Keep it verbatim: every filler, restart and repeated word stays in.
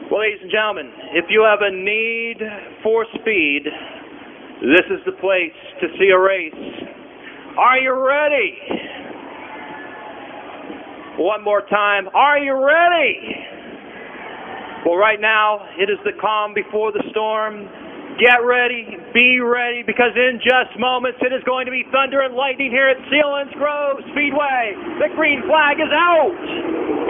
Well, ladies and gentlemen, if you have a need for speed, this is the place to see a race. Are you ready? One more time, are you ready? Well, right now, it is the calm before the storm. Get ready, be ready, because in just moments it is going to be thunder and lightning here at Selinsgrove Speedway. The green flag is out.